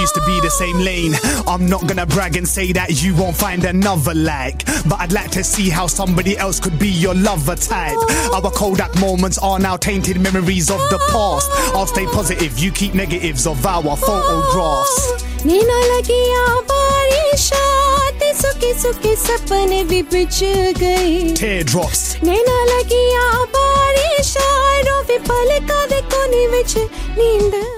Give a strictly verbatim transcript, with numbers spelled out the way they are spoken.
used to be the same lane. I'm not gonna brag and say that you won't find another like, but I'd like to see how somebody else could be your lover type. Our Kodak moments are now tainted memories of the past. I'll stay positive, you keep negatives of our photographs. Nena lagiya barisha, te suki suki sapne bhi bich gaye. Teardrops. Nena lagiya barisha, ro vi palka de koni vich neend